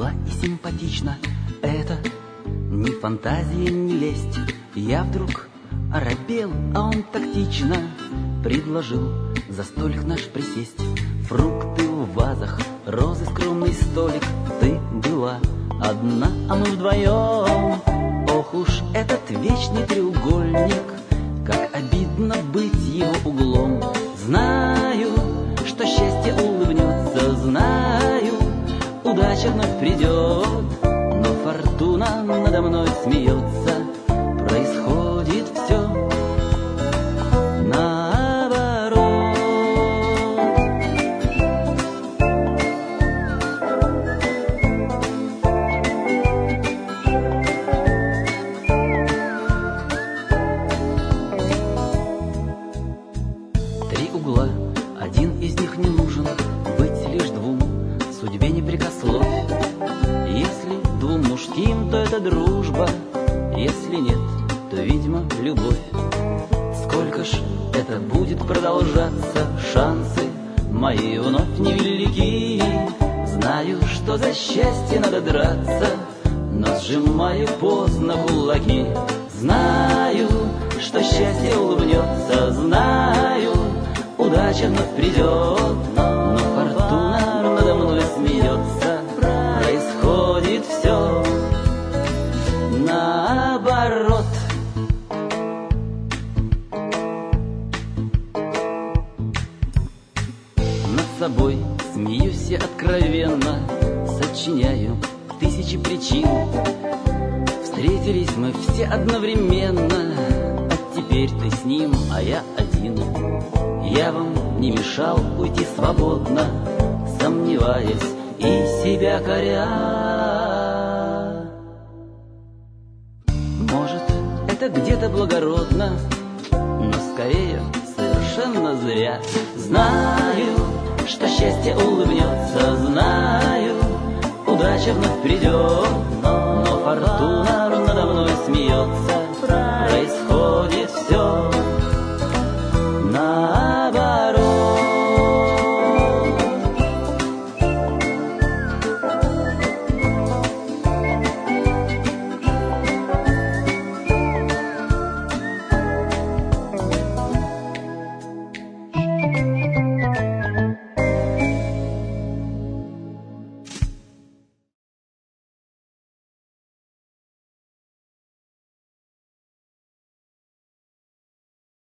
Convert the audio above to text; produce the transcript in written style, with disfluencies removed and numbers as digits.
мила и симпатична. Это ни фантазия, ни лесть. Я вдруг оробел, а он тактично предложил за столик наш присесть. Фрукты в вазах, розы, скромный столик. Ты была одна, а мы вдвоем. Ох уж этот вечный треугольник, как обидно быть его углом. Знаю, что счастье улыбнется, знаю, удача вновь придет, но фортуна надо мной смеется. Происходит все наоборот. Три угла, один из них не нужен, быть лишь двум судьбе не прикословь. Если двум мужским, то это дружба, если нет, то, видимо, любовь. Сколько ж это будет продолжаться, шансы мои вновь невелики. Знаю, что за счастье надо драться, но сжимаю поздно кулаки. Знаю, что счастье улыбнется, знаю, удача вновь придет, но фортуна надо мной смеется. Происходит все наоборот. Над собой смеюсь я откровенно, сочиняю тысячи причин. Встретились мы все одновременно, а теперь ты с ним, а я один. Я вам не мешал уйти свободно, сомневаясь и себя коря. Может, это где-то благородно, но скорее совершенно зря. Знаю, что счастье улыбнется, знаю, удача вновь придет, но фортуна надо мной смеется. Происходит все